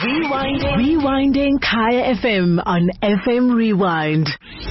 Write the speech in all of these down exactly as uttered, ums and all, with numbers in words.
Rewinding. Rewinding Kaya F M on F M Rewind.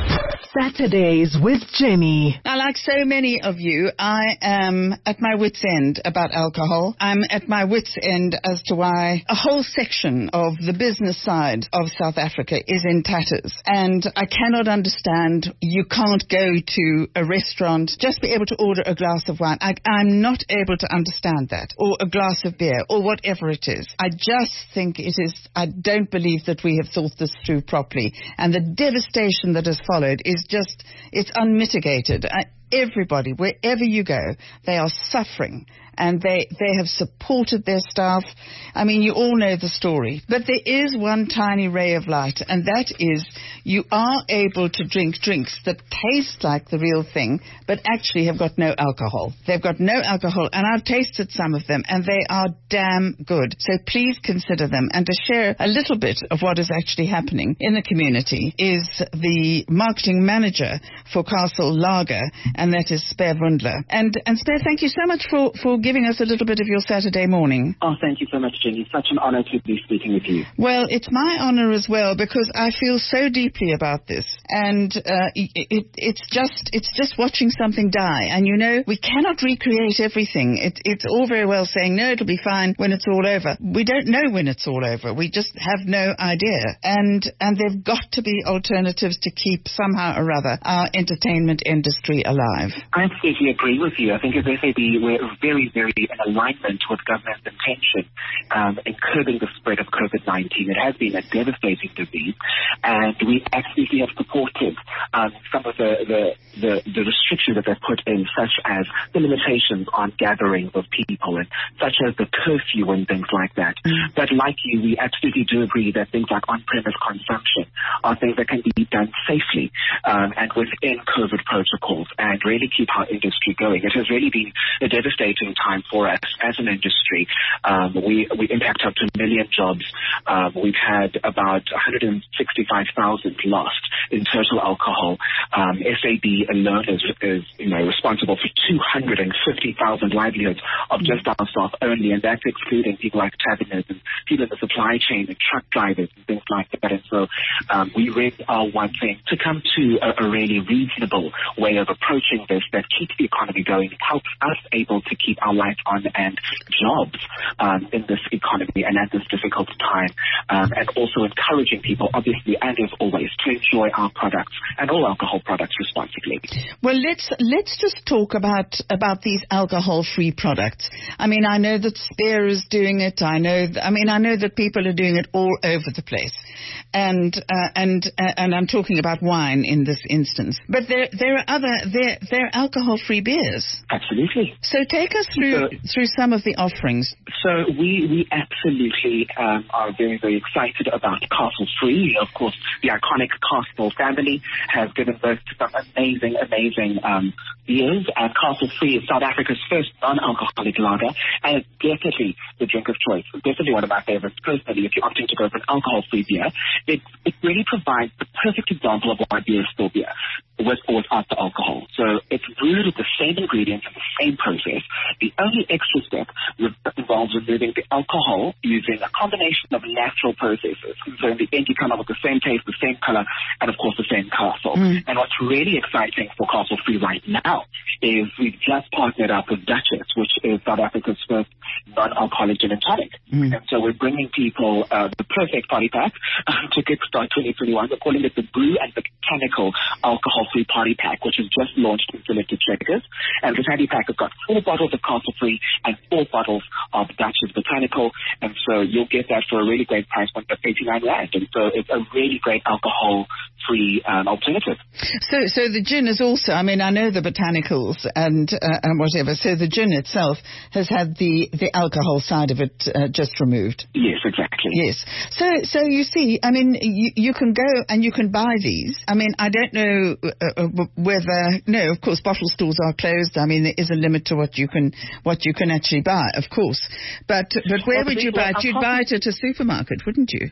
Saturdays with Jenny. Now, like so many of you, I am at my wit's end about alcohol. I'm at my wit's end as to why a whole section of the business side of South Africa is in tatters. And I cannot understand you can't go to a restaurant, just be able to order a glass of wine. I, I'm not able to understand that. Or a glass of beer, or whatever it is. I just think it is, I don't believe that we have thought this through properly. And the devastation that has followed is just, it's unmitigated. I, everybody, wherever you go, they are suffering. And they, they have supported their staff. I mean, you all know the story. But there is one tiny ray of light, and that is you are able to drink drinks that taste like the real thing, but actually have got no alcohol. They've got no alcohol, and I've tasted some of them, and they are damn good. So please consider them. And to share a little bit of what is actually happening in the community is the marketing manager for Castle Lager, and that is Speer Wundler. And, and Speer, thank you so much for, for giving us a little bit of your Saturday morning. Oh, thank you so much, Jenny. Such an honor to be speaking with you. Well, it's my honor as well, because I feel so deeply about this. And uh, it, it, it's just it's just watching something die. And, you know, we cannot recreate everything. It, it's all very well saying, no, it'll be fine when it's all over. We don't know when it's all over. We just have no idea. And, and there've got to be alternatives to keep somehow or other our entertainment industry alive. I absolutely agree with you. I think as F A B, we're very, very in alignment with government's intention um, in curbing the spread of COVID nineteen. It has been a devastating disease, and we absolutely have supported um, some of the, the, the, the restrictions that they've put in, such as the limitations on gatherings of people, and such as the curfew and things like that. Mm. But like you, we absolutely do agree that things like on-premise consumption are things that can be done safely um, and within COVID protocols and really keep our industry going. It has really been a devastating time for us as an industry. Um, we, we impact up to a million jobs. Um, we've had about one hundred sixty-five thousand lost in total alcohol. Um, F A B alone is, is you know, responsible for two hundred fifty thousand livelihoods of just our staff only, and that's excluding people like taverners and people in the supply chain and truck drivers and things like that. And so um, we really are wanting to come to a, a really reasonable way of approaching this that keeps the economy going, helps us able to keep our lights on and jobs um, in this economy and at this difficult time, um, and also encouraging people, obviously, and as always, to enjoy our products and all alcohol products responsibly. Well, let's let's just talk about about these alcohol-free products. I mean, I know that Speer is doing it. I know. Th- I mean, I know that people are doing it all over the place, and uh, and uh, and I'm talking about wine in this instance. But there there are other there there are alcohol-free beers. Absolutely. So take us through so, through some of the offerings. So we we absolutely um, are very very excited about Castle Free. Of course, the iconic Castle family has given birth to some amazing amazing um, beers, and Castle Free is South Africa's first non-alcoholic lager, and it's definitely the drink of choice. It's definitely one of my favorites personally. If you're opting to go for an alcohol-free beer, it it really provides the perfect example of why beer is still beer, with or without the alcohol. So it's brewed with the same ingredients and the same process. The only extra step involves removing the alcohol using a combination of natural processes. So in the end, you come up with the same taste, the same color, and of course the same Castle. Mm. And what's really exciting for Castle Free right now is we've just partnered up with Duchess, which is South Africa's first non-alcoholic gin and tonic. Mm. And so we're bringing people uh, the perfect party pack um, to kickstart twenty twenty-one. We're calling it the Brew and Botanical Alcohol-Free Party Pack, which is just launched in selected checkers. And the party pack has got four bottles of Castle Free and four bottles of Duchess Botanical. And so you'll get that for a really great price point of eighty-nine rand. And so it's a really great alcohol-free um, alternative. So so the gin is also, I mean, I know the botanicals and uh, and whatever. So the gin itself has had the, the alcohol side of it uh, just removed. Yes, exactly. Yes. So so you see, I mean, you, you can go and you can buy these. I mean, I don't know uh, whether, no, of course, bottle stores are closed. I mean, there is a limit to what you can what you can actually buy, of course. But but where well, would you buy it? You'd buy it at a supermarket, wouldn't you?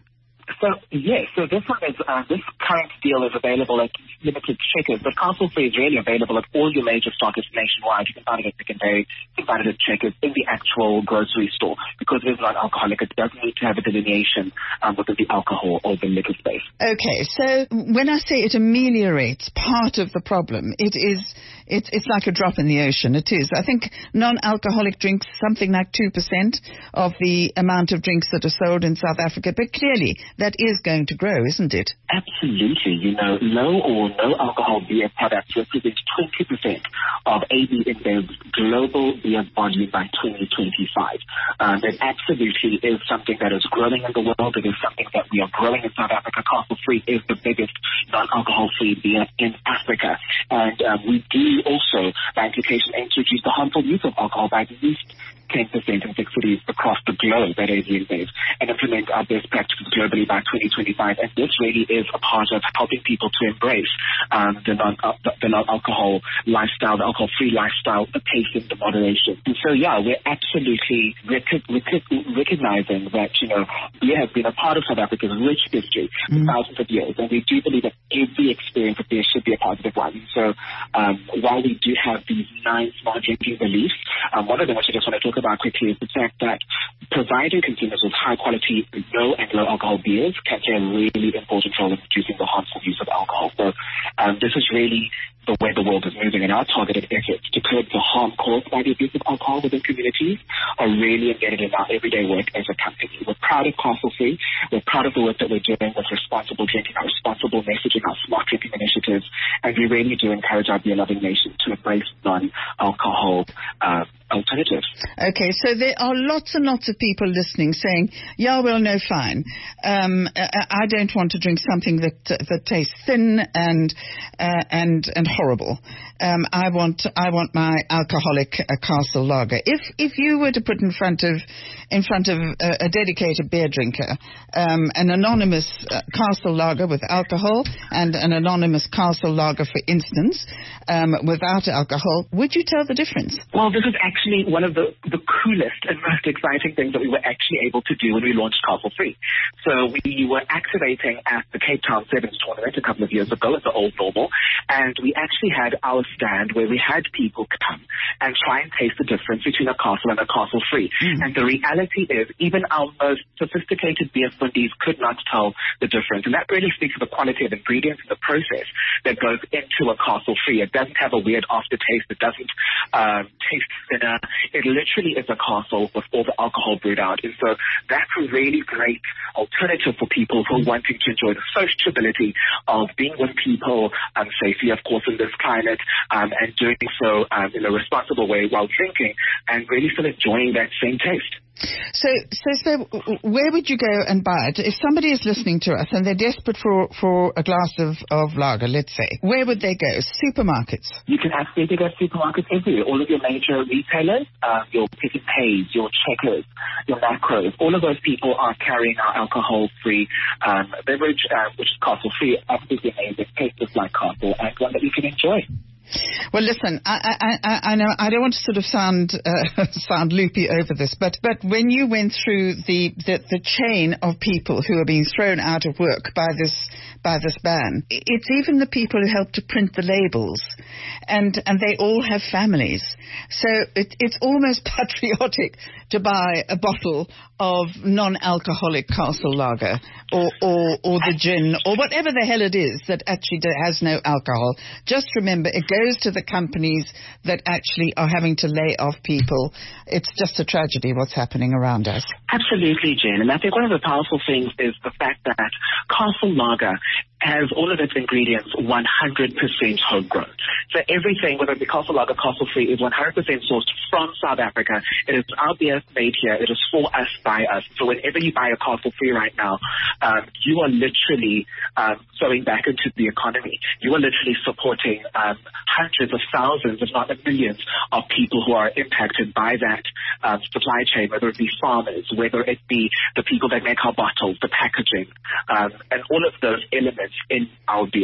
So, yes, so this one is, uh, this current deal is available at limited Checkers, but Castle Free is really available at all your major stockists nationwide. You can find it at Pick n Pay, you can find it at Checkers, in the actual grocery store. Because it is non-alcoholic, it doesn't need to have a delineation um, within the alcohol or the liquor space. Okay, so when I say it ameliorates part of the problem, it is, it's, it's like a drop in the ocean. It is. I think non-alcoholic drinks, something like two percent of the amount of drinks that are sold in South Africa, but clearly that is going to grow, isn't it? Absolutely. You know, low or no alcohol beer products represent twenty percent of A B InBev's global beer volume by twenty twenty-five. Um, it absolutely is something that is growing in the world. It is something that we are growing in South Africa. Castle Free is the biggest non-alcohol-free beer in Africa. And um, we do also, by implication, aim to reduce the harmful use of alcohol by at least ten percent in six cities across the globe at A B InBev, and implement our best practices globally by twenty twenty-five. And this really is a part of helping people to embrace um, the, non, uh, the non-alcohol lifestyle, the alcohol-free lifestyle, the pacing, the moderation. And so, yeah, we're absolutely rec- rec- recognizing that, you know, beer has been a part of South Africa's rich history for mm. thousands of years, and we do believe that every experience of beer should be a positive one. And so um, while we do have these nine smart drinking beliefs, um, one of them which I just want to talk about quickly is the fact that providing consumers with high-quality, low and low-alcohol beers can play a really important role in reducing the harmful use of alcohol. So um, this is really the way the world is moving, and our targeted efforts to curb the harm caused by the abuse of alcohol within communities are really embedded in our everyday work as a company. We're proud of Castle Free. We're proud of the work that we're doing with responsible drinking, our responsible messaging, our smart drinking initiatives, and we really do encourage our beer-loving nation to embrace non-alcohol uh, alternatives. Okay, so there are lots and lots of people listening saying, yeah, well, no, fine. Um, I don't want to drink something that that tastes thin and uh, and and horrible. Um, I want I want my alcoholic uh, Castle Lager. If if you were to put in front of in front of a, a dedicated beer drinker um, an anonymous uh, Castle Lager with alcohol and an anonymous Castle Lager, for instance, um, without alcohol, would you tell the difference? Well, this is actually one of the, the coolest and most exciting things that we were actually able to do when we launched Castle Free. So we were activating at the Cape Town Sevens tournament a couple of years ago at the Old Normal, and we actually had our stand where we had people come and try and taste the difference between a Castle and a Castle Free. Mm. And the reality is, even our most sophisticated beer fundies could not tell the difference. And that really speaks to the quality of ingredients and the process that goes into a Castle Free. It doesn't have a weird aftertaste. It doesn't um, taste thinner. It literally is a Castle with all the alcohol brewed out. And so that's a really great alternative for people who are wanting to enjoy the sociability of being with people um, safely, of course, in this climate, um, and doing so um, in a responsible way while drinking and really still enjoying that same taste. So, so, so, where would you go and buy it? If somebody is listening to us and they're desperate for, for a glass of, of lager, let's say, where would they go? Supermarkets? You can absolutely go to supermarkets everywhere. All of your major retailers, uh, your Pick n Pays, your Checkers, your Macros, all of those people are carrying our alcohol-free um, beverage, uh, which is Castle-free, absolutely amazing, tastes just like Castle, and one that you can enjoy. Well, listen, I, I, I know I don't want to sort of sound uh, sound loopy over this, but, but when you went through the, the, the chain of people who are being thrown out of work by this by this ban, it's even the people who help to print the labels, and and they all have families. So it, it's almost patriotic to buy a bottle of non-alcoholic Castle Lager or, or, or the gin or whatever the hell it is that actually has no alcohol. Just remember, it goes to the companies that actually are having to lay off people. It's just a tragedy what's happening around us. Absolutely, Jen. And I think one of the powerful things is the fact that Castle Lager has all of its ingredients one hundred percent homegrown. So everything, whether it be Castle Lager, Castle Free, is one hundred percent sourced from South Africa. It is our beer made here. It is for us, by us. So whenever you buy a Castle Free right now, um, you are literally um, throwing back into the economy. You are literally supporting um, hundreds of thousands, if not millions, of people who are impacted by that um, supply chain, whether it be farmers, whether it be the people that make our bottles, the packaging, um, and all of those elements in our beer.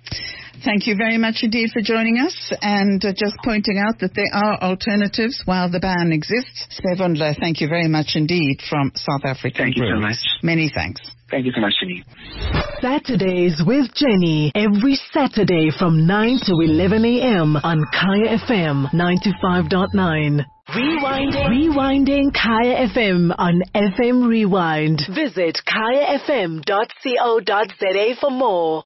Thank you very much indeed for joining us, and uh, just pointing out that there are alternatives while the ban exists. Spevundla, thank you very much indeed from South Africa. Thank you so much. Many thanks. Thank you so much, Jenny. Saturdays with Jenny, every Saturday from nine to eleven a.m. on Kaya F M ninety-five point nine. Rewinding. Rewinding Kaya F M on F M Rewind. Visit kaya f m dot co dot za for more.